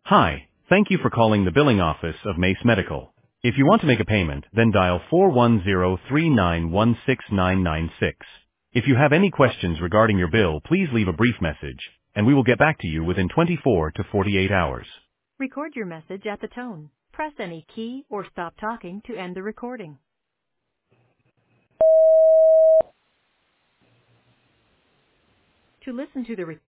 Hi, thank you for calling the billing office of Mace Medical. If you want to make a payment, then dial 410-391-6996. If you have any questions regarding your bill, please leave a brief message, and we will get back to you within 24 to 48 hours. Record your message at the tone. Press any key or stop talking to end the recording. To listen to the